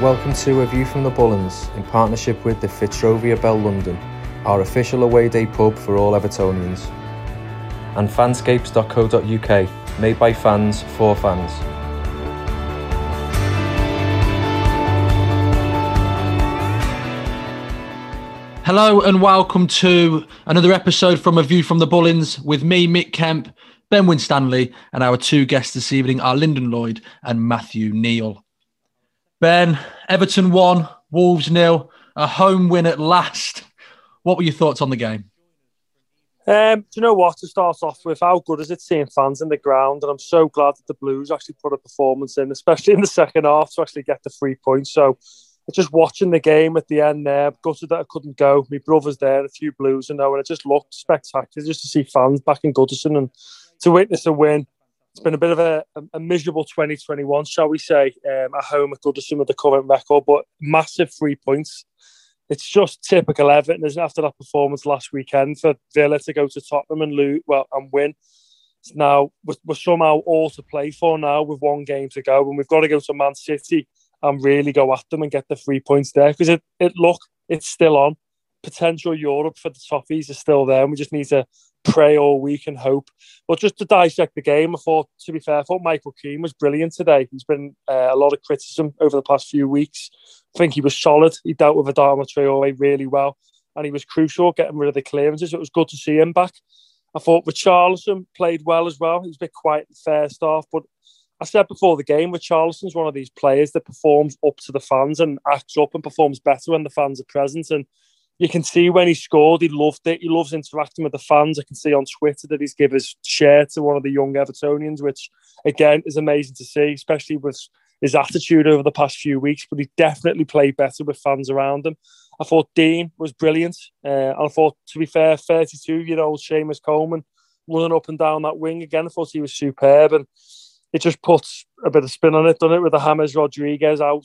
Welcome to A View from the Bullens in partnership with the Fitzrovia Bell London, our official away day pub for all Evertonians. And fanscapes.co.uk, made by fans for fans. Hello and welcome to another episode from A View from the Bullens with me, Mick Kemp, Ben Winstanley, and our two guests this evening are Lyndon Lloyd and Matthew Neal. Ben, Everton 1, Wolves 0, a home win at last. What were your thoughts on the game? Do you know what? To start off with, how good is it seeing fans in the ground? And I'm so glad that the Blues actually put a performance in, especially in the second half, to actually get the 3 points. So just watching the game at the end there, gutted that I couldn't go. My brother's there, a few Blues, and it just looked spectacular just to see fans back in Goodison and to witness a win. It's been a bit of a miserable 2021, shall we say, at home at Goodison with the current record, but massive 3 points. It's just typical Everton, isn't it, after that performance last weekend for Villa to go to Tottenham and win. Now, we're somehow all to play for now with one game to go, and we've got to go to Man City and really go at them and get the 3 points there, because it's still on. Potential Europe for the Toffees is still there, and we just need to pray all week and hope. But just to dissect the game, to be fair, I thought Michael Keane was brilliant today. He's been a lot of criticism over the past few weeks. I think he was solid. He dealt with Adama Traore really well, and he was crucial getting rid of the clearances. It was good to see him back. I thought Richarlison played well as well. He was a bit quiet in the first half, but I said before the game, Richarlison's one of these players that performs up to the fans and acts up and performs better when the fans are present. And you can see when he scored, he loved it. He loves interacting with the fans. I can see on Twitter that he's given his share to one of the young Evertonians, which, again, is amazing to see, especially with his attitude over the past few weeks. But he definitely played better with fans around him. I thought Dean was brilliant. And I thought, to be fair, 32-year-old Seamus Coleman running up and down that wing again, I thought he was superb. And it just puts a bit of spin on it, doesn't it, with the James Rodriguez out.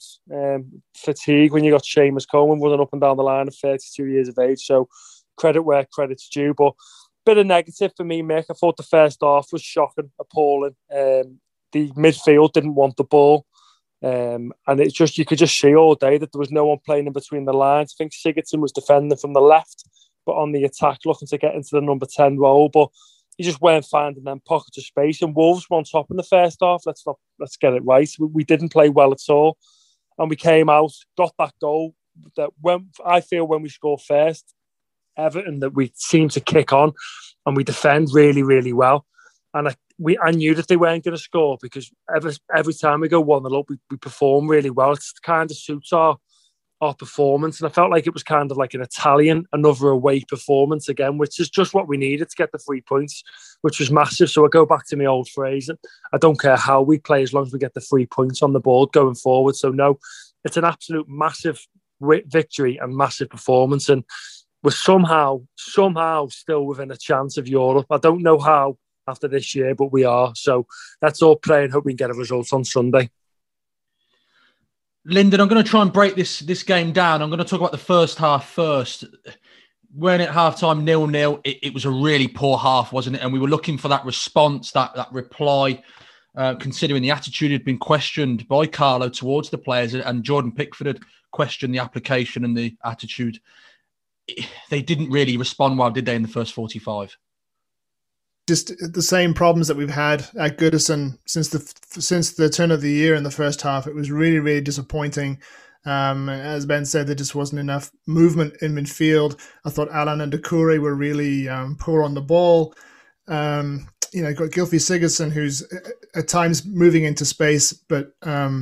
Fatigue when you got Seamus Coleman running up and down the line at 32 years of age. So credit where credit's due. But bit of negative for me, Mick. I thought the first half was shocking, appalling. The midfield didn't want the ball. And you could just see all day that there was no one playing in between the lines. I think Sigurdsson was defending from the left, but on the attack, looking to get into the number 10 role. But he just weren't finding them pockets of space. And Wolves were on top in the first half. Let's get it right. We didn't play well at all. And we came out, got that goal. When we score first, Everton, that we seem to kick on and we defend really, really well. And I knew that they weren't going to score, because every time we go 1-0 up, we perform really well. It kind of suits our performance. And I felt like it was kind of like an Italian, another away performance again, which is just what we needed to get the 3 points, which was massive. So I go back to my old phrase. I don't care how we play as long as we get the 3 points on the board going forward. So no, it's an absolute massive victory and massive performance. And we're somehow still within a chance of Europe. I don't know how after this year, but we are. So let's all pray and hope we can get a result on Sunday. Lyndon, I'm going to try and break this game down. I'm going to talk about the first half first. When at halftime 0-0, it was a really poor half, wasn't it? And we were looking for that response, that reply, considering the attitude had been questioned by Carlo towards the players, and Jordan Pickford had questioned the application and the attitude. They didn't really respond well, did they, in the first 45? Just the same problems that we've had at Goodison since the turn of the year in the first half. It was really, really disappointing. As Ben said, there just wasn't enough movement in midfield. I thought Alan and Doucouré were really poor on the ball. Got Gylfi Sigurdsson, who's at times moving into space, but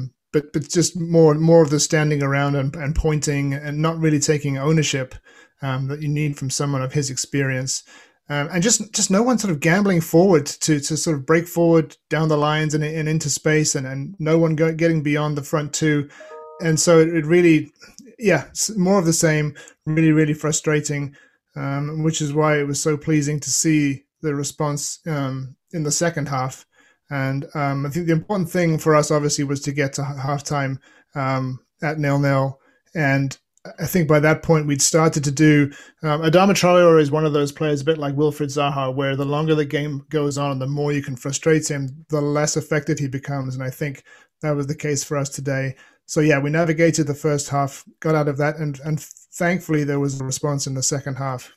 just more of the standing around and pointing and not really taking ownership that you need from someone of his experience. And just no one sort of gambling forward to sort of break forward down the lines and into space, and no one getting beyond the front two. And so it really, more of the same, really, really frustrating, which is why it was so pleasing to see the response in the second half. And I think the important thing for us, obviously, was to get to halftime at 0-0. And I think by that point we'd started to do. Adama Traore is one of those players, a bit like Wilfried Zaha, where the longer the game goes on, the more you can frustrate him, the less effective he becomes. And I think that was the case for us today. So yeah, we navigated the first half, got out of that, and thankfully there was a response in the second half.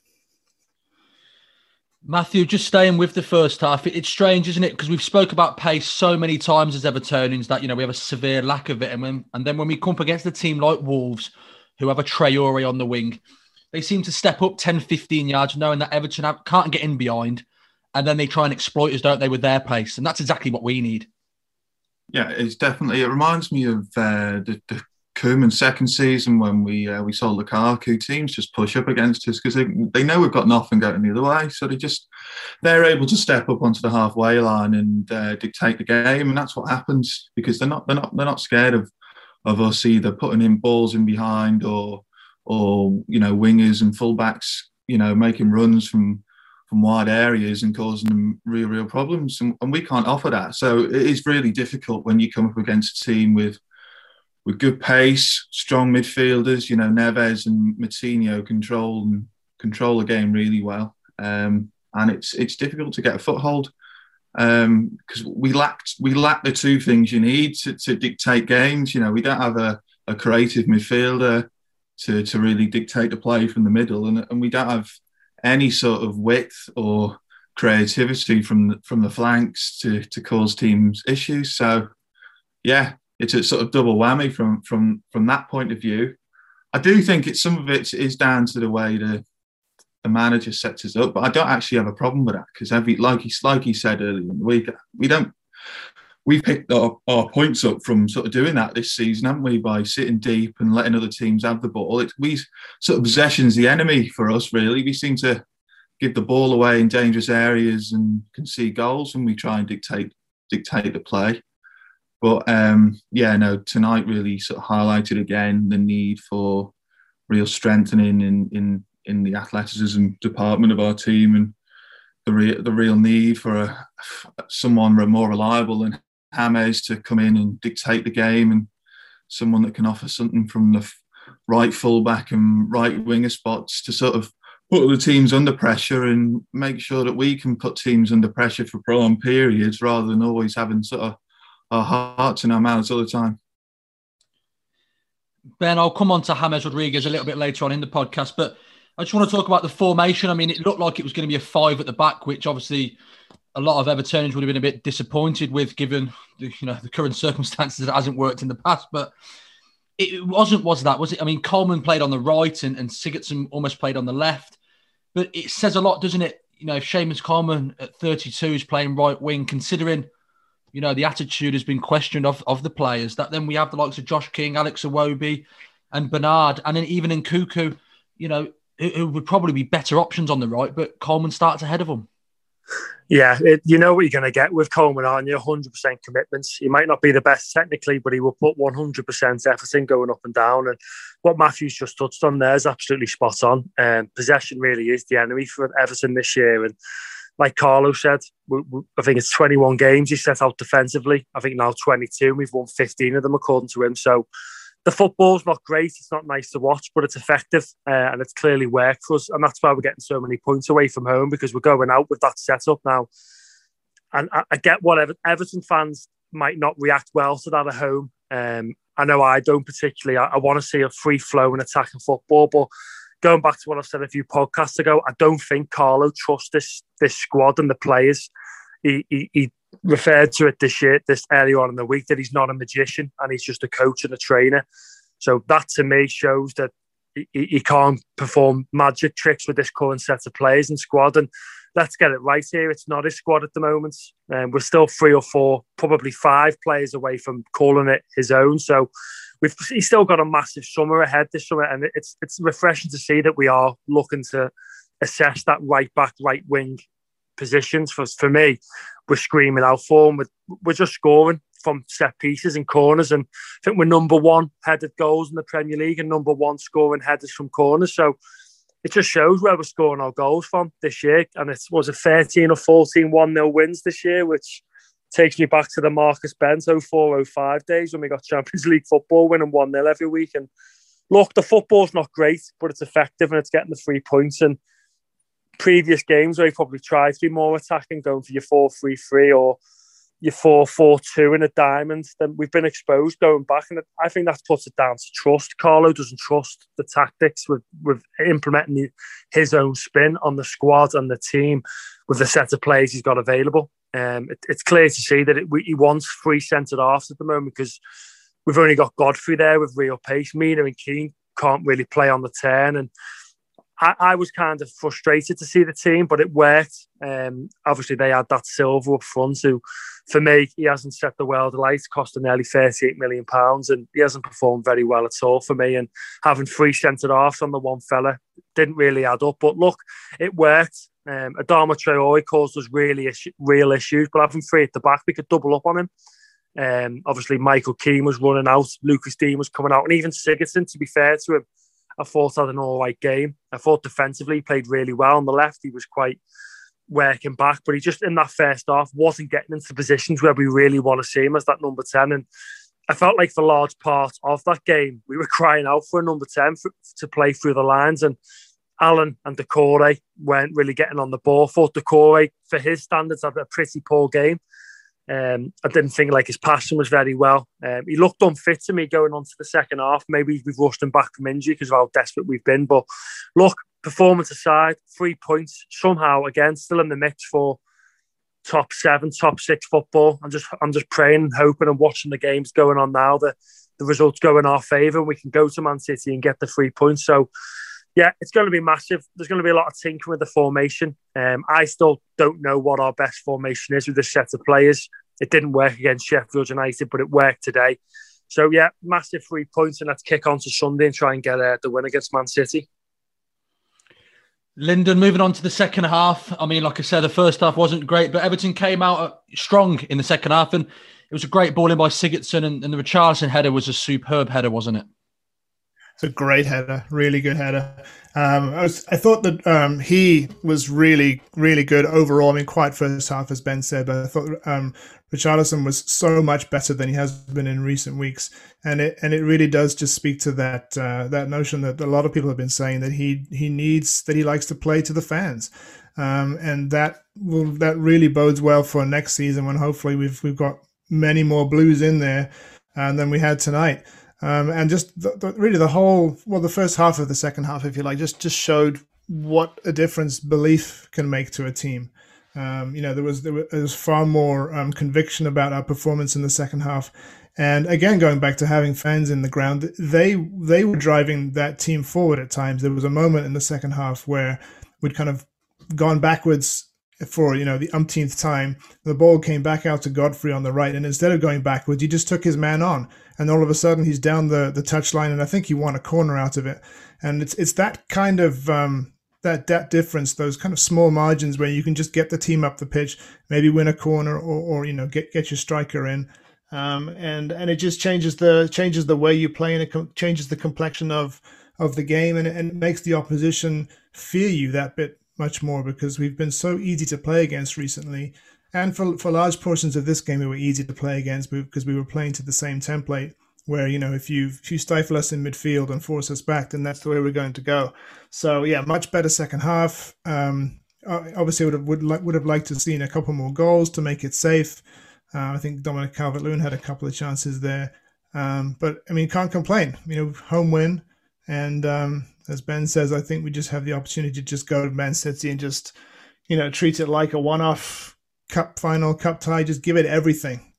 Matthew, just staying with the first half, it's strange, isn't it? Because we've spoke about pace so many times as Evertonians that, we have a severe lack of it. And then when we come up against a team like Wolves, who have a Traore on the wing, they seem to step up 10, 15 yards, knowing that Everton can't get in behind. And then they try and exploit us, don't they, with their pace? And that's exactly what we need. Yeah, it reminds me of the Koeman second season when we sold Lukaku. Teams just push up against us because they know we've got nothing going the other way. So they're able to step up onto the halfway line and dictate the game, and that's what happens because they're not scared of us either putting in balls in behind or wingers and fullbacks making runs from wide areas and causing them real problems, and we can't offer that. So it is really difficult when you come up against a team with good pace, strong midfielders. Neves and Moutinho control the game really well, and it's difficult to get a foothold because we lack the two things you need to dictate games. We don't have a creative midfielder to really dictate the play from the middle, and we don't have any sort of width or creativity from the flanks to cause teams issues. So, yeah, it's a sort of double whammy from that point of view. I do think some of it is down to the way the manager sets us up, but I don't actually have a problem with that because like he said earlier in the week, we've picked our points up from sort of doing that this season, haven't we? By sitting deep and letting other teams have the ball. Possession's the enemy for us, really. We seem to give the ball away in dangerous areas and concede goals when we try and dictate the play. But tonight really sort of highlighted again the need for real strengthening in the athleticism department of our team and the real need for someone more reliable than James to come in and dictate the game, and someone that can offer something from the right fullback and right winger spots to sort of put the teams under pressure and make sure that we can put teams under pressure for prolonged periods rather than always having sort of our hearts in our mouths all the time. Ben, I'll come on to James Rodriguez a little bit later on in the podcast, but I just want to talk about the formation. I mean, it looked like it was going to be a 5 at the back, which obviously a lot of Evertonians would have been a bit disappointed with, given the current circumstances. It hasn't worked in the past, but it wasn't. Was it? I mean, Coleman played on the right and Sigurdsson almost played on the left, but it says a lot, doesn't it? If Seamus Coleman at 32 is playing right wing, considering the attitude has been questioned of the players. That then we have the likes of Josh King, Alex Iwobi, and Bernard, and then even Nkunku, who would probably be better options on the right, but Coleman starts ahead of them. Yeah, you know what you're going to get with Coleman, aren't you? 100% commitments. He might not be the best technically, but he will put 100% everything going up and down. And what Matthew's just touched on there is absolutely spot on. Possession really is the enemy for Everton this year. And like Carlo said, I think it's 21 games he set out defensively. I think now 22. We've won 15 of them according to him. So the football's not great. It's not nice to watch, but it's effective and it's clearly worked for us. And that's why we're getting so many points away from home, because we're going out with that setup now. And I get what Everton fans might not react well to that at home. I know I don't particularly. I want to see a free-flowing attacking football, but going back to what I said a few podcasts ago, I don't think Carlo trusts this squad and the players. He referred to it this earlier on in the week that he's not a magician and he's just a coach and a trainer. So that to me shows that he can't perform magic tricks with this current set of players and squad. And let's get it right here. It's not his squad at the moment. We're still 3 or 4, probably 5 players away from calling it his own. So he's still got a massive summer ahead this summer. And it's refreshing to see that we are looking to assess that right back, right wing positions. For me, we're screaming out for him. We're just scoring from set pieces and corners, and I think we're number 1 headed goals in the Premier League and number 1 scoring headers from corners. So it just shows where we're scoring our goals from this year. And it was a 13 or 14 1-0 wins this year, which takes me back to the Marcus Bent 04-05 days when we got Champions League football winning 1-0 every week. And look, the football's not great, but it's effective and it's getting the 3 points. And previous games where you probably tried to be more attacking, going for your 4-3-3 or your 4-4-2 in a diamond, then we've been exposed going back. And I think that puts it down to trust. Carlo doesn't trust the tactics with implementing his own spin on the squad and the team with the set of players he's got available. It's clear to see that he wants 3 centre-halves at the moment because we've only got Godfrey there with real pace. Mina and Keane can't really play on the turn. And I was kind of frustrated to see the team, but it worked. Obviously, they had that Silva up front, who, for me, he hasn't set the world alight, costing nearly £38 million, and he hasn't performed very well at all for me. And having 3 centre-halves on the one fella didn't really add up. But look, it worked. Adama Traore caused us real issues, but having 3 at the back, we could double up on him. Obviously, Michael Keane was running out, Lucas Dean was coming out, and even Sigurdsson, to be fair to him, I thought had an all right game. I thought defensively he played really well. On the left, he was quite working back, but he just, in that first half, wasn't getting into positions where we really want to see him as that number 10. And I felt like for large part of that game, we were crying out for a number 10 to play through the lines. And Allen and Doucouré weren't really getting on the ball. I thought Doucouré, for his standards, had a pretty poor game. I didn't think like his passing was very well. He looked unfit to me going on to the second half. Maybe we've rushed him back from injury because of how desperate we've been. But look, performance aside, 3 points somehow again still in the mix for top 7, top 6 football. I'm just praying and hoping and watching the games going on now that the results go in our favour and we can go to Man City and get the 3 points. So yeah, it's going to be massive. There's going to be a lot of tinkering with the formation. I still don't know what our best formation is with this set of players. It didn't work against Sheffield United, but it worked today. So yeah, massive 3 points, and let's kick on to Sunday and try and get the win against Man City. Lyndon, moving on to the second half. I mean, like I said, the first half wasn't great, but Everton came out strong in the second half, and it was a great ball in by Sigurdsson, and the Richarlison header was a superb header, wasn't it? It's a great header, really good header. I thought that he was really, really good overall. I mean, quite first half, as Ben said, but I thought Richarlison was so much better than he has been in recent weeks, and it really does just speak to that notion that a lot of people have been saying, that he likes to play to the fans, and that really bodes well for next season when hopefully we've got many more Blues in there than we had tonight. And just the first half of the second half, if you like, just showed what a difference belief can make to a team. There was far more conviction about our performance in the second half. And again, going back to having fans in the ground, they were driving that team forward at times. There was a moment in the second half where we'd kind of gone backwards for the umpteenth time. The ball came back out to Godfrey on the right, and instead of going backwards, he just took his man on, and all of a sudden he's down the touchline, and I think he won a corner out of it. And it's that kind of that difference, those kind of small margins where you can just get the team up the pitch, maybe win a corner, or get your striker in, and it just changes the way you play, and it changes the complexion of the game, and it makes the opposition fear you that bit much more, because we've been so easy to play against recently, and for large portions of this game we were easy to play against because we were playing to the same template where if you stifle us in midfield and force us back, then that's the way we're going to go. So yeah, much better second half. Obviously would have liked to have seen a couple more goals to make it safe. I think Dominic Calvert-Lewin had a couple of chances there, but I mean, can't complain. Home win. And as Ben says, I think we just have the opportunity to just go to Man City and just, treat it like a one-off cup final, cup tie. Just give it everything,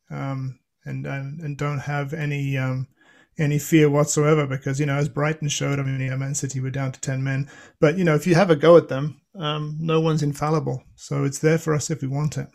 and don't have any fear whatsoever. Because as Brighton showed, I mean, Man City were down to 10 men, but if you have a go at them, no one's infallible. So it's there for us if we want it.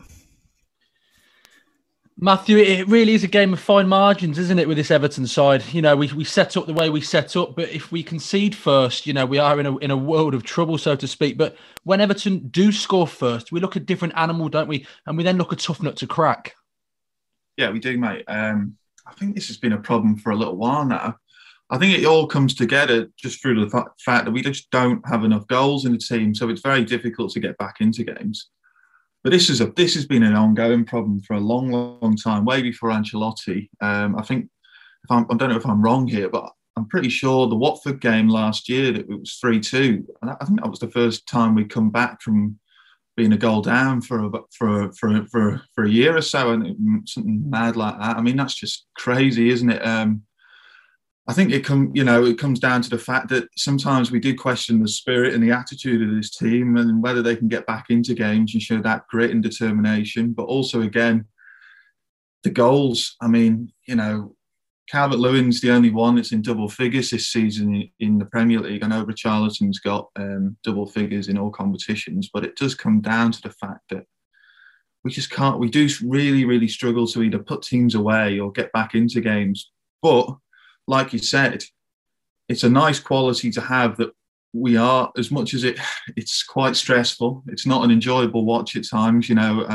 Matthew, it really is a game of fine margins, isn't it, with this Everton side? We set up the way we set up, but if we concede first, we are in a world of trouble, so to speak. But when Everton do score first, we look a different animal, don't we? And we then look a tough nut to crack. Yeah, we do, mate. I think this has been a problem for a little while now. I think it all comes together just through the fact that we just don't have enough goals in the team, so it's very difficult to get back into games. But this has been an ongoing problem for a long, long time, way before Ancelotti. I think, I don't know if I'm wrong here, but I'm pretty sure the Watford game last year, that it was 3-2. And I think that was the first time we'd come back from being a goal down for a year or so, and something mad like that. I mean, that's just crazy, isn't it? I think it comes down to the fact that sometimes we do question the spirit and the attitude of this team and whether they can get back into games and show that grit and determination. But also, again, the goals. I mean, Calvert-Lewin's the only one that's in double figures this season in the Premier League. I know Richarlison's got double figures in all competitions, but it does come down to the fact that we just can't. We do really, really struggle to either put teams away or get back into games. But like you said, it's a nice quality to have that we are, as much as it's quite stressful. It's not an enjoyable watch at times,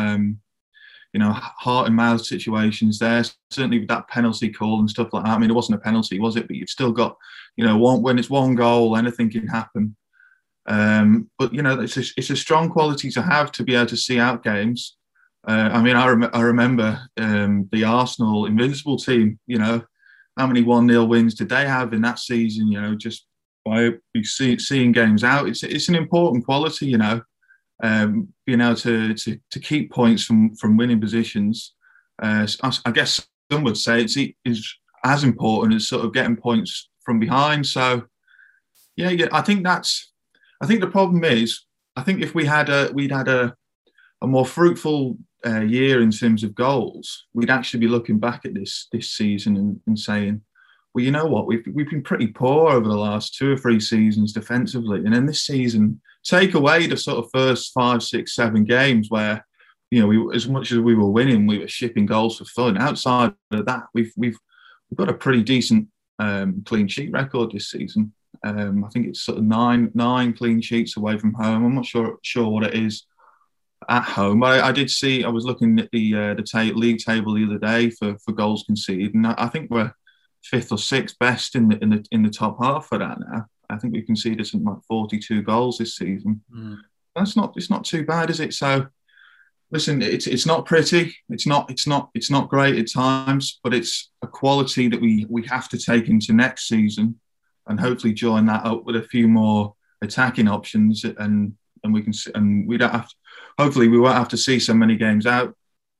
heart and mouth situations there. Certainly with that penalty call and stuff like that. I mean, it wasn't a penalty, was it? But you've still got, when it's one goal, anything can happen. But it's a strong quality to have to be able to see out games. I mean, I remember the Arsenal Invincible team. How many 1-0 wins did they have in that season? Just by seeing games out, it's an important quality. Being able to keep points from winning positions. I guess some would say it's as important as sort of getting points from behind. So, yeah. I think the problem is, I think if we'd had a more fruitful year in terms of goals, we'd actually be looking back at this season and saying, well, you know what, we've been pretty poor over the last 2 or 3 seasons defensively, and then this season, take away the sort of first 5, 6, 7 games where we, as much as we were winning, we were shipping goals for fun. Outside of that, we've got a pretty decent clean sheet record this season. I think it's sort of nine clean sheets away from home. I'm not sure what it is at home. I did see. I was looking at the league table the other day for goals conceded, and I think we're 5th or 6th best in the top half for that now. I think we conceded something like 42 goals this season. It's not too bad, is it? So, listen, it's not pretty. It's not great at times, but it's a quality that we have to take into next season, and hopefully join that up with a few more attacking options, and we don't have to. Hopefully, we won't have to see so many games out.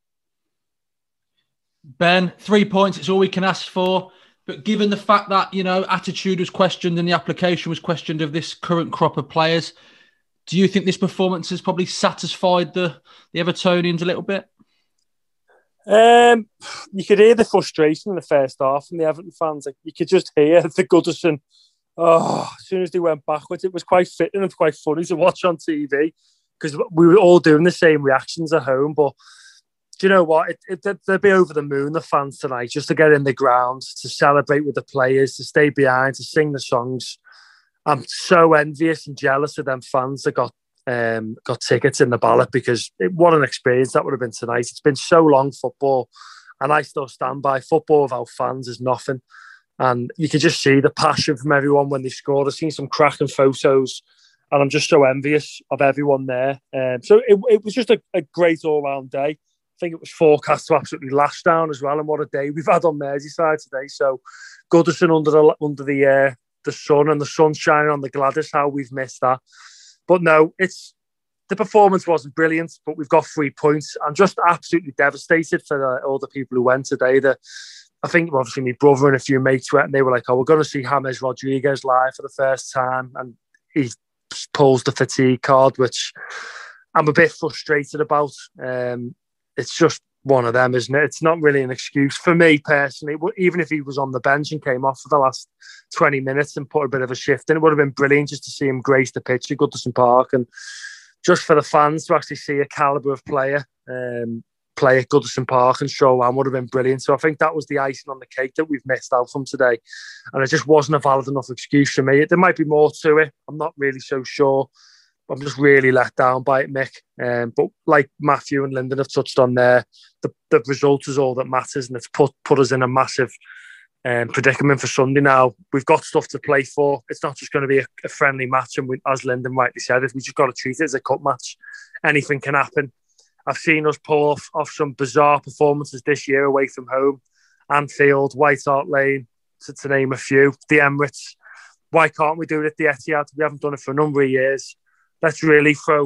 Ben, 3 points, it's all we can ask for. But given the fact that, attitude was questioned and the application was questioned of this current crop of players, do you think this performance has probably satisfied the Evertonians a little bit? You could hear the frustration in the first half from the Everton fans. Like, you could just hear the Goodison. As soon as they went backwards, it was quite fitting and quite funny to watch on TV because we were all doing the same reactions at home. But do you know what? They'll be over the moon, the fans tonight, just to get in the ground, to celebrate with the players, to stay behind, to sing the songs. I'm so envious and jealous of them fans that got tickets in the ballot, because what an experience that would have been tonight. It's been so long, football, and I still stand by football without fans is nothing. And you can just see the passion from everyone when they scored. I've seen some cracking photos, and I'm just so envious of everyone there. So it was just a great all-round day. I think it was forecast to absolutely lash down as well, and what a day we've had on Merseyside today. So Goodison under the sun, and the sun shining on the Gladys, how we've missed that. But no, the performance wasn't brilliant, but we've got 3 points. I'm just absolutely devastated for all the people who went today. I think obviously my brother and a few mates went, and they were like, "Oh, we're going to see James Rodriguez live for the first time," and he pulls the fatigue card, which I'm a bit frustrated about. It's just one of them, isn't it? It's not really an excuse for me personally. Even if he was on the bench and came off for the last 20 minutes and put a bit of a shift in, it would have been brilliant just to see him grace the pitch at Goodison Park, and just for the fans to actually see a calibre of player play at Goodison Park and show on would have been brilliant. So I think that was the icing on the cake that we've missed out from today, and it just wasn't a valid enough excuse for me. There might be more to it. I'm not really so sure. I'm just really let down by it, Mick. But like Matthew and Lyndon have touched on there, the result is all that matters, and it's put us in a massive predicament for Sunday now. We've got stuff to play for. It's not just going to be a friendly match, and as Lyndon rightly said, we just got to treat it as a cup match. Anything can happen. I've seen us pull off some bizarre performances this year away from home. Anfield, White Hart Lane, to name a few. The Emirates. Why can't we do it at the Etihad? We haven't done it for a number of years. Let's really throw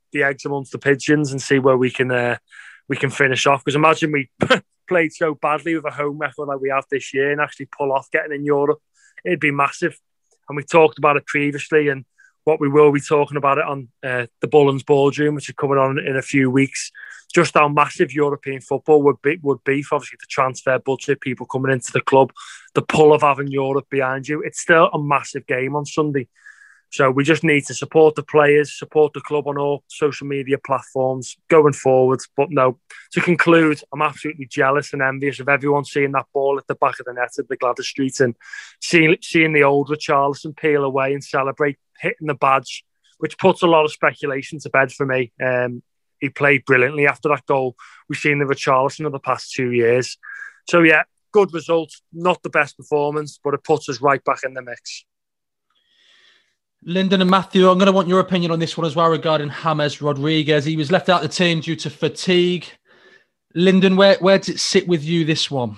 the eggs amongst the pigeons and see where we can finish off. Because imagine we played so badly with a home record like we have this year and actually pull off getting in Europe. It'd be massive. And we talked about it previously, and what we will be talking about it on the Bullens Boardroom, which is coming on in a few weeks. Just how massive European football would be for obviously the transfer budget, people coming into the club, the pull of having Europe behind you. It's still a massive game on Sunday. So we just need to support the players, support the club on all social media platforms going forward. But no, to conclude, I'm absolutely jealous and envious of everyone seeing that ball at the back of the net at the Gladys Street and seeing the old Richarlison peel away and celebrate hitting the badge, which puts a lot of speculation to bed for me. He played brilliantly after that goal. We've seen the Richarlison of the past 2 years. So yeah, good result. Not the best performance, but it puts us right back in the mix. Lyndon and Matthew, I'm going to want your opinion on this one as well regarding James Rodriguez. He was left out of the team due to fatigue. Lyndon, where does it sit with you, this one?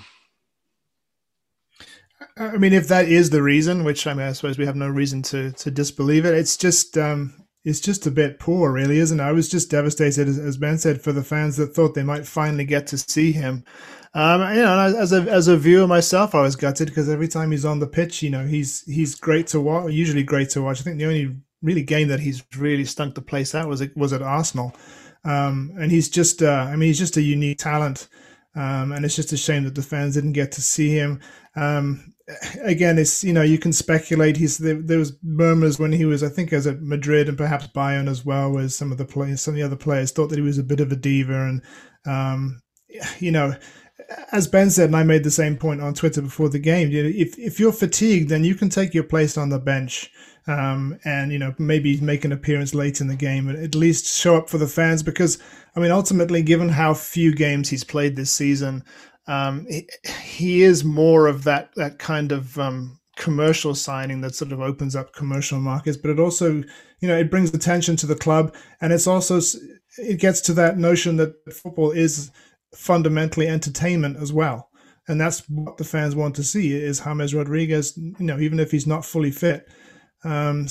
I mean, if that is the reason, which I suppose we have no reason to disbelieve it, it's just a bit poor, really, isn't it? I was just devastated, as Ben said, for the fans that thought they might finally get to see him. As a viewer myself, I was gutted because every time he's on the pitch, he's great to watch. Usually great to watch. I think the only really game that he's really stunk the place out was at Arsenal, and he's just he's just a unique talent, and it's just a shame that the fans didn't get to see him. Again, it's you can speculate. There was murmurs when he was, I think, as at Madrid and perhaps Bayern as well, where some of the other players thought that he was a bit of a diva, and as Ben said, and I made the same point on Twitter before the game, if you're fatigued, then you can take your place on the bench, and maybe make an appearance late in the game, and at least show up for the fans. Because ultimately, given how few games he's played this season, he is more of that kind of commercial signing that sort of opens up commercial markets, but it also it brings attention to the club, and it gets to that notion that football is fundamentally entertainment as well, and that's what the fans want to see is James Rodriguez, even if he's not fully fit. I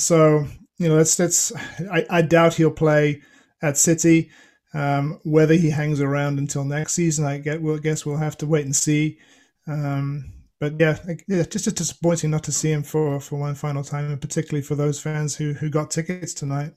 doubt he'll play at City. Whether he hangs around until next season, I guess we'll have to wait and see. But just disappointing not to see him for one final time, and particularly for those fans who got tickets tonight.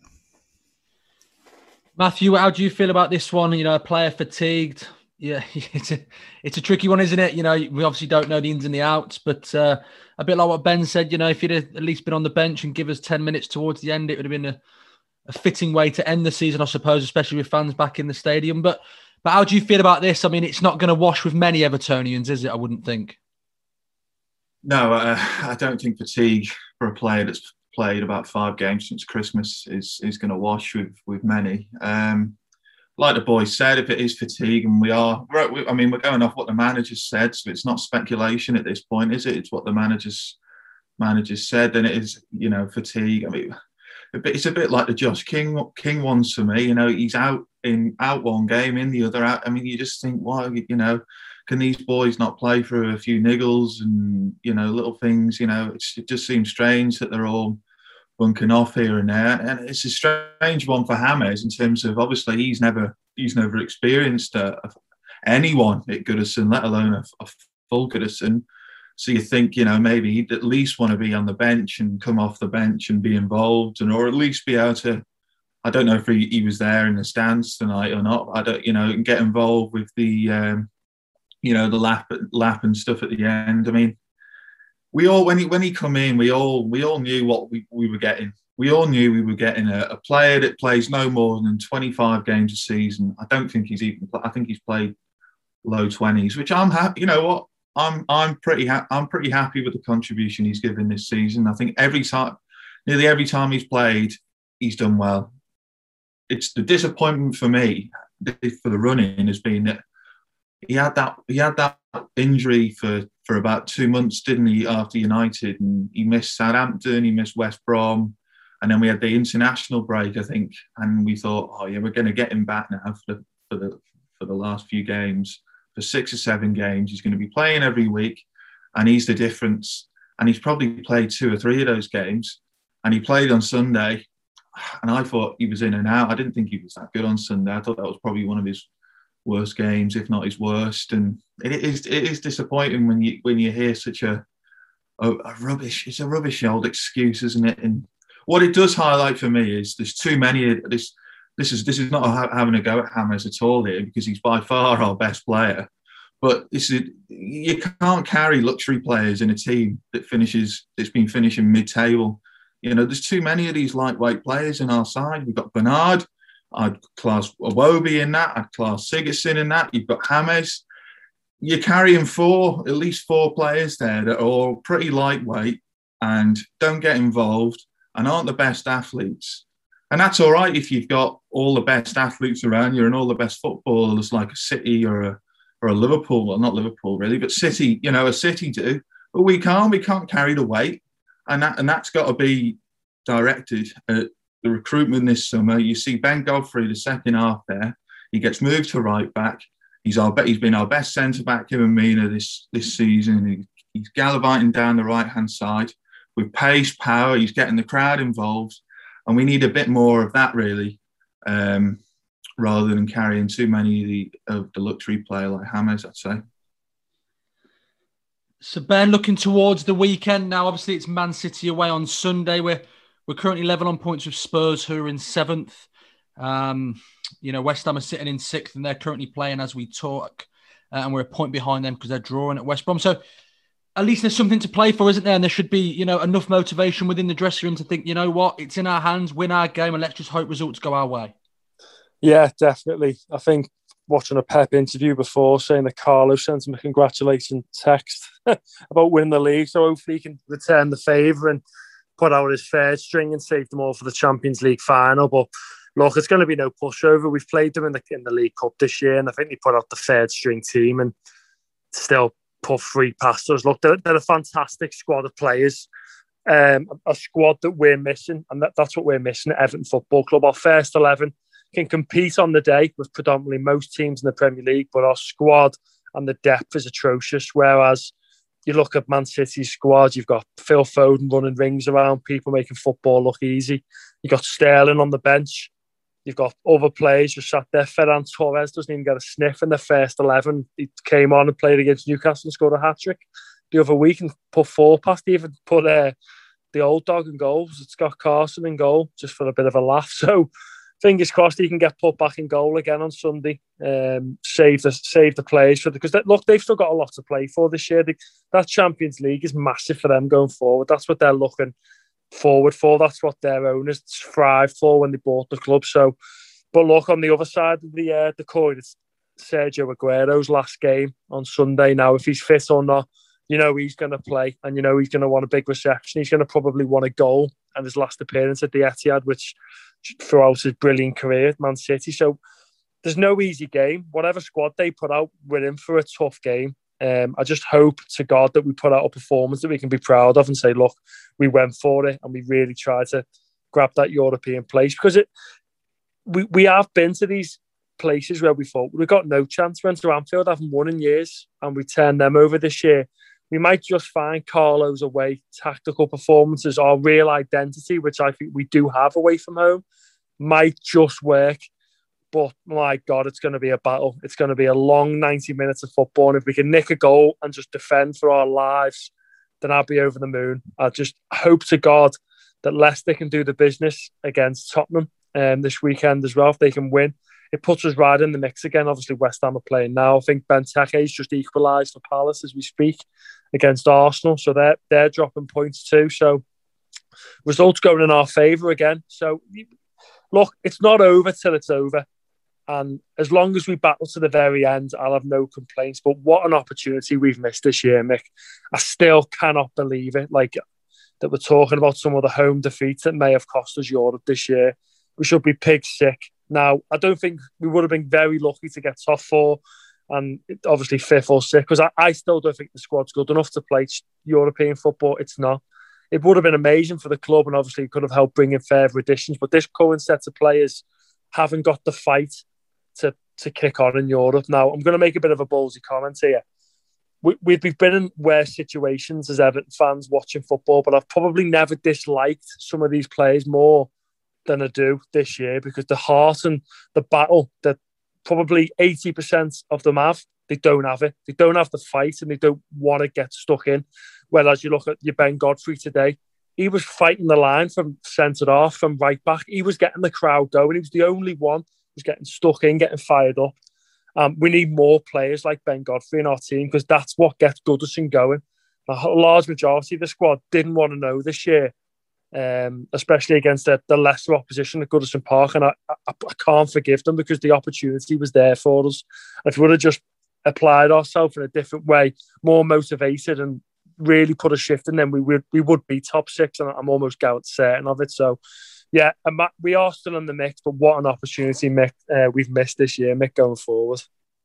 Matthew, how do you feel about this one? Player fatigued. Yeah, it's a tricky one, isn't it? We obviously don't know the ins and the outs, but a bit like what Ben said, if he'd have at least been on the bench and give us 10 minutes towards the end, it would have been a fitting way to end the season, I suppose, especially with fans back in the stadium. But how do you feel about this? I mean, it's not going to wash with many Evertonians, is it? I wouldn't think. No, I don't think fatigue for a player that's played about 5 games since Christmas is going to wash with many. Like the boys said, if it is fatigue, and we're going off what the manager said, so it's not speculation at this point, is it? It's what the managers said, and it is, fatigue. I mean, it's a bit like the Josh King ones for me. He's out one game, in the other out. I mean, you just think, why? Can these boys not play for a few niggles and little things? It just seems strange that they're all bunking off here and there, and it's a strange one for James in terms of, obviously he's never experienced anyone at Goodison, let alone a full Goodison. So you think, maybe he'd at least want to be on the bench and come off the bench and be involved, or at least be able to, I don't know if he was there in the stands tonight or not. I don't, and get involved with the, the lap and stuff at the end. I mean, we all, when he come in, we all knew what we were getting. We all knew we were getting a player that plays no more than 25 games a season. I don't think I think he's played low 20s, which I'm happy. You know what? I'm pretty happy with the contribution he's given this season. I think nearly every time he's played, he's done well. It's the disappointment for me for the running has been that he had that injury for about 2 months, didn't he, after United, and he missed Southampton, he missed West Brom, and then we had the international break, I think, and we thought, oh yeah, we're going to get him back now for the last few games. For 6 or 7 games, he's going to be playing every week, and he's the difference. And he's probably played 2 or 3 of those games, and he played on Sunday. and I thought he was in and out. I didn't think he was that good on Sunday. I thought that was probably one of his worst games, if not his worst. And it is disappointing when you hear such a rubbish. It's a rubbish old excuse, isn't it? And what it does highlight for me is there's too many. This is not having a go at James at all here, because he's by far our best player. But you can't carry luxury players in a team that's been finishing mid-table. There's too many of these lightweight players in our side. We've got Bernard. I'd class Iwobi in that. I'd class Sigurdsson in that. You've got James. You're carrying at least four players there that are all pretty lightweight and don't get involved and aren't the best athletes. And that's all right if you've got all the best athletes around you and all the best footballers like a City or a Liverpool. Well, not Liverpool really, but City. A City do. But we can't carry the weight. And that's got to be directed at the recruitment this summer. You see Ben Godfrey, the second half there, he gets moved to right back. He's been our best centre-back, him and Mina, this season. He's gallivanting down the right-hand side with pace, power. He's getting the crowd involved. And we need a bit more of that, really, rather than carrying too many of the luxury player like James, I'd say. So Ben, looking towards the weekend now, obviously it's Man City away on Sunday. We're currently level on points with Spurs, who are in 7th. West Ham are sitting in 6th, and they're currently playing as we talk. And we're a point behind them because they're drawing at West Brom. So at least there's something to play for, isn't there? And there should be, enough motivation within the dressing room to think, you know what, it's in our hands, win our game, and let's just hope results go our way. Yeah, definitely. I think watching a Pep interview before, saying that Carlo sent him a congratulations text about winning the league. So hopefully he can return the favour and put out his third string and save them all for the Champions League final. But look, it's going to be no pushover. We've played them in the League Cup this year, and I think they put out the third string team and still put 3 past us. Look, they're a fantastic squad of players. A squad that we're missing, and that's what we're missing at Everton Football Club. Our first 11 can compete on the day with predominantly most teams in the Premier League, but our squad and the depth is atrocious. Whereas you look at Man City's squad, you've got Phil Foden running rings around people, making football look easy. You've got Sterling on the bench. You've got other players just sat there. Ferran Torres doesn't even get a sniff in the first 11. He came on and played against Newcastle and scored a hat-trick the other week and put 4 past. He even put the old dog in goal. Scott Carson in goal, just for a bit of a laugh. So fingers crossed he can get put back in goal again on Sunday. Save the players for because look, they've still got a lot to play for this year. That Champions League is massive for them going forward. That's what they're looking forward for. That's what their owners thrived for when they bought the club. So, but look, on the other side of the coin, it's Sergio Aguero's last game on Sunday. Now, if he's fit or not, he's going to play, and he's going to want a big reception. He's going to probably want a goal and his last appearance at the Etihad, which throughout his brilliant career at Man City. So there's no easy game. Whatever squad they put out, we're in for a tough game. I just hope to God that we put out a performance that we can be proud of and say, look, we went for it and we really tried to grab that European place, because we have been to these places where we thought we got no chance. We went to Anfield, haven't won in years, and we turned them over this year. We might just find Carlo's away tactical performances, our real identity, which I think we do have away from home, might just work. But my God, it's going to be a battle. It's going to be a long 90 minutes of football. And if we can nick a goal and just defend for our lives, then I'll be over the moon. I just hope to God that Leicester can do the business against Tottenham this weekend as well. If they can win, it puts us right in the mix again. Obviously, West Ham are playing now. I think Benteke's just equalised for Palace as we speak against Arsenal. So they're dropping points too. So results going in our favour again. So look, it's not over till it's over. And as long as we battle to the very end, I'll have no complaints. But what an opportunity we've missed this year, Mick. I still cannot believe it. Like, that we're talking about some of the home defeats that may have cost us Europe this year. We should be pig sick. Now, I don't think we would have been very lucky to get top 4 and obviously 5th or 6th, because I still don't think the squad's good enough to play European football. It's not. It would have been amazing for the club, and obviously could have helped bring in further additions. But this current set of players haven't got the fight to kick on in Europe. Now, I'm going to make a bit of a ballsy comment here. We've been in worse situations as Everton fans watching football, but I've probably never disliked some of these players more than I do this year, because the heart and the battle that probably 80% of them have, they don't have it. They don't have the fight, and they don't want to get stuck in. Whereas you look at your Ben Godfrey today, he was fighting the line from centre half, from right back. He was getting the crowd going. He was the only one who was getting stuck in, getting fired up. We need more players like Ben Godfrey in our team, because that's what gets Goodison going. A large majority of the squad didn't want to know this year, especially against the lesser opposition at Goodison Park. And I can't forgive them, because the opportunity was there for us. If we would have just applied ourselves in a different way, more motivated, and really put a shift in, then we would be top 6, and I'm almost certain of it. So, yeah, we are still in the mix, but what an opportunity, Mick, we've missed this year, Mick, going forward.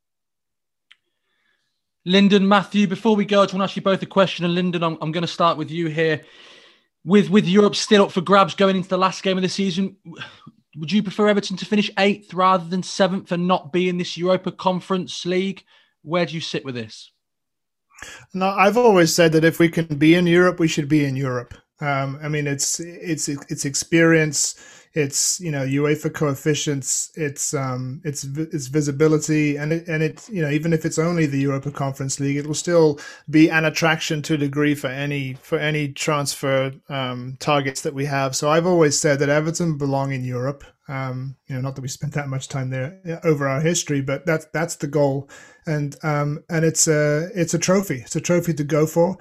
Lyndon, Matthew, before we go, I just want to ask you both a question. And Lyndon, I'm going to start with you here. With Europe still up for grabs going into the last game of the season, would you prefer Everton to finish 8th rather than 7th and not be in this Europa Conference League? Where do you sit with this? No, I've always said that if we can be in Europe, we should be in Europe. I mean, it's experience, it's UEFA coefficients, it's visibility, and it even if it's only the Europa Conference League, it will still be an attraction to a degree for any transfer targets that we have. So I've always said that Everton belong in Europe. Not that we spent that much time there over our history, but that's the goal, and it's a trophy. It's a trophy to go for,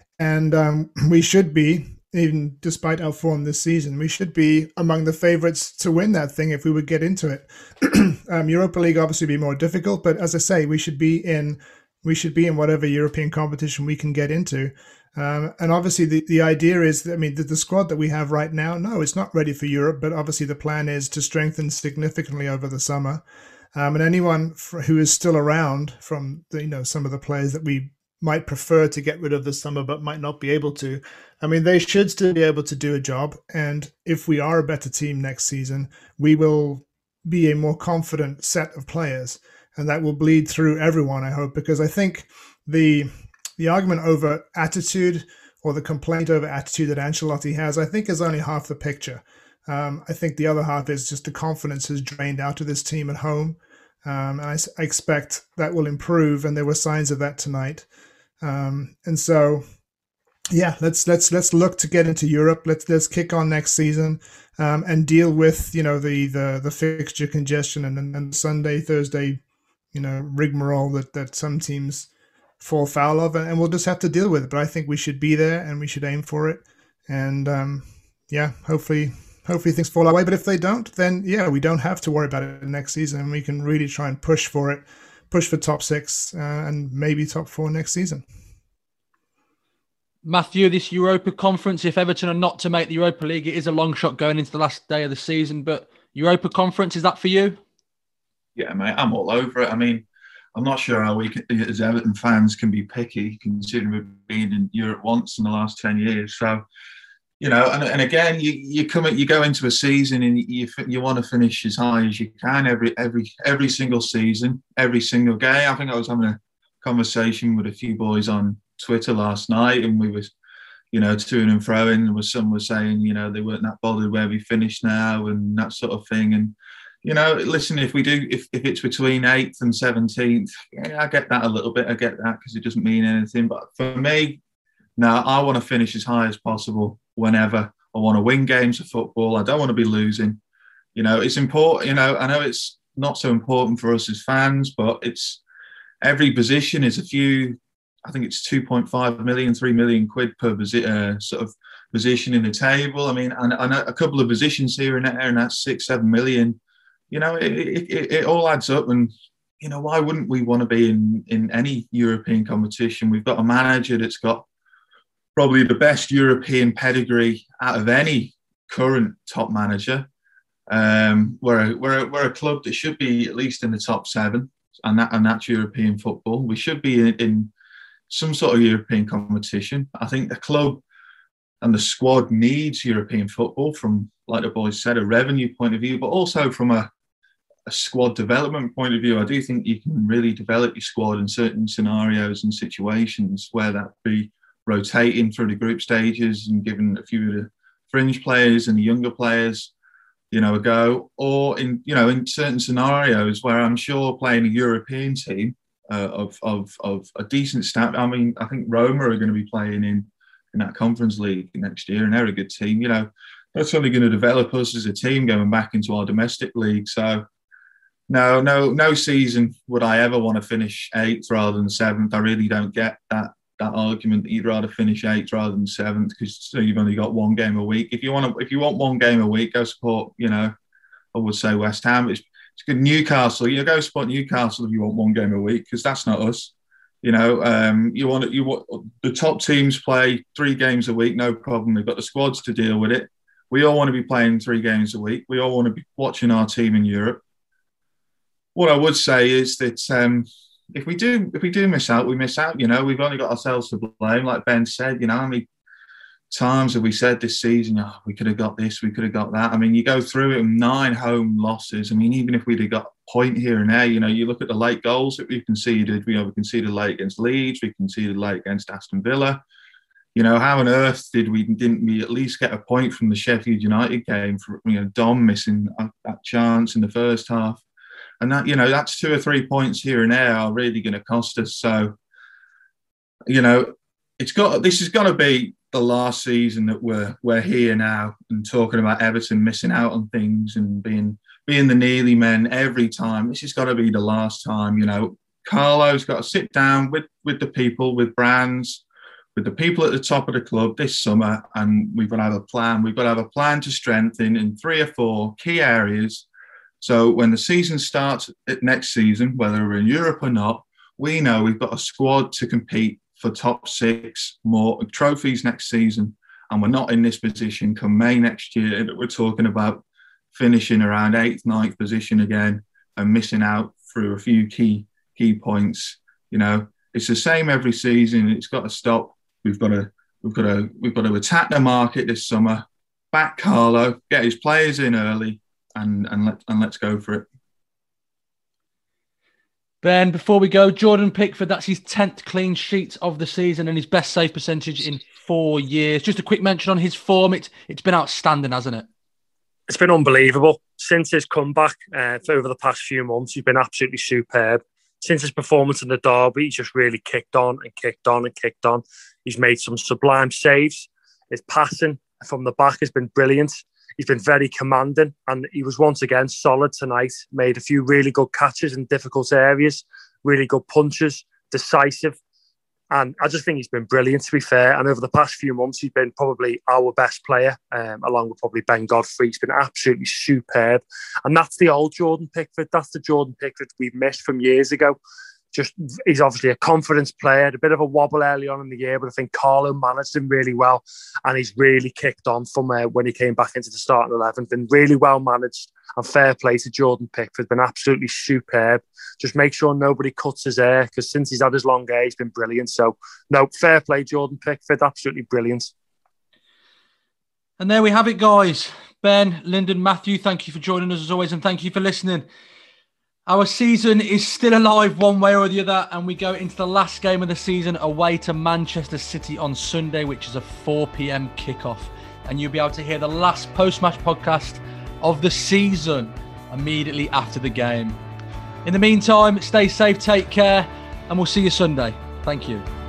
and we should be. Even despite our form this season, we should be among the favourites to win that thing if we would get into it. Europa League obviously be more difficult, but as I say, we should be in whatever European competition we can get into. And obviously the idea is that, the squad that we have right now, no, it's not ready for Europe, but obviously the plan is to strengthen significantly over the summer. And anyone who is still around from some of the players that we might prefer to get rid of this summer but might not be able to, they should still be able to do a job. And if we are a better team next season, we will be a more confident set of players, and that will bleed through everyone, I hope, because I think the argument over attitude, or the complaint over attitude that Ancelotti has, I think is only half the picture. I think the other half is just the confidence has drained out of this team at home. And I expect that will improve, and there were signs of that tonight. And so, yeah, let's look to get into Europe. Let's kick on next season, and deal with the fixture congestion and Sunday, Thursday, rigmarole that some teams fall foul of, and we'll just have to deal with it. But I think we should be there, and we should aim for it. And hopefully things fall our way. But if they don't, then we don't have to worry about it next season, and we can really try and push for it. Push for top 6 and maybe top 4 next season. Matthew, this Europa Conference, if Everton are not to make the Europa League, it is a long shot going into the last day of the season, but Europa Conference, is that for you? Yeah, mate, I'm all over it. I'm not sure how we as Everton fans can be picky, considering we've been in Europe once in the last 10 years. So, and again, you go into a season and you want to finish as high as you can every single season, every single game. I think I was having a conversation with a few boys on Twitter last night, and we was, to and fro, and some were saying, they weren't that bothered where we finished now and that sort of thing. And listen, if it's between 8th and 17th, I get that a little bit. I get that because it doesn't mean anything. But for me, no, I want to finish as high as possible. Whenever I want to win games of football, I don't want to be losing. It's important. I know it's not so important for us as fans, but it's every position is I think it's 2.5 million, 3 million quid per sort of position in the table. And a couple of positions here and there, and that's 6-7 million. It all adds up, and why wouldn't we want to be in any European competition? We've got a manager that's got probably the best European pedigree out of any current top manager. We're a club that should be at least in the top 7, and that's European football. We should be in some sort of European competition. I think the club and the squad needs European football from, like the boys said, a revenue point of view, but also from a squad development point of view. I do think you can really develop your squad in certain scenarios and situations, where that be rotating through the group stages and giving a few of the fringe players and the younger players ago, or in certain scenarios where I'm sure playing a European team of a decent stat. I mean, I think Roma are going to be playing in that Conference League next year, and they're a good team. That's only going to develop us as a team going back into our domestic league. So no season would I ever want to finish 8th rather than 7th. I really don't get that argument that you'd rather finish 8th rather than 7th, because you've only got one game a week. If you want one game a week, go support, I would say West Ham. It's good. Newcastle, go support Newcastle if you want one game a week, because that's not us. You want the top teams play 3 games a week, no problem. They've got the squads to deal with it. We all want to be playing 3 games a week. We all want to be watching our team in Europe. What I would say is that if we do miss out, we miss out. We've only got ourselves to blame. Like Ben said, how many times have we said this season, we could have got this, we could have got that. I mean, you go through it with 9 home losses. I mean, even if we'd have got a point here and there, you look at the late goals that we've conceded. We conceded late against Leeds, we conceded late against Aston Villa. How on earth didn't we at least get a point from the Sheffield United game for Dom missing that chance in the first half? And that, that's 2 or 3 points here and there are really going to cost us. So, this has got to be the last season that we're here now and talking about Everton missing out on things and being the nearly men every time. This has got to be the last time. Carlo's got to sit down with the people, with Brands, with the people at the top of the club this summer, and we've got to have a plan. We've got to have a plan to strengthen in 3 or 4 key areas. So when the season starts next season, whether we're in Europe or not, we know we've got a squad to compete for top 6 more trophies next season. And we're not in this position come May next year that we're talking about finishing around 8th, 9th position again and missing out through a few key points. It's the same every season. It's got to stop. We've got to attack the market this summer, back Carlo, get his players in early, and let's go for it. Ben, before we go, Jordan Pickford, that's his 10th clean sheet of the season and his best save percentage in 4 years. Just a quick mention on his form. It's been outstanding, hasn't it? It's been unbelievable. Since his comeback over the past few months, he's been absolutely superb. Since his performance in the derby, he's just really kicked on and kicked on and kicked on. He's made some sublime saves. His passing from the back has been brilliant. He's been very commanding, and he was once again solid tonight. Made a few really good catches in difficult areas, really good punches, decisive. And I just think he's been brilliant, to be fair. And over the past few months, he's been probably our best player, along with probably Ben Godfrey. He's been absolutely superb. And that's the old Jordan Pickford. That's the Jordan Pickford we've missed from years ago. He's obviously a confidence player, had a bit of a wobble early on in the year, but I think Carlo managed him really well, and he's really kicked on from when he came back into the starting 11. Been really well managed, and fair play to Jordan Pickford. Been absolutely superb. Just make sure nobody cuts his hair, because since he's had his long hair, he's been brilliant. So, no, fair play, Jordan Pickford. Absolutely brilliant. And there we have it, guys. Ben, Lyndon, Matthew, thank you for joining us as always, and thank you for listening. Our season is still alive one way or the other, and we go into the last game of the season away to Manchester City on Sunday, which is a 4 p.m. kickoff. And you'll be able to hear the last post-match podcast of the season immediately after the game. In the meantime, stay safe, take care, and we'll see you Sunday. Thank you.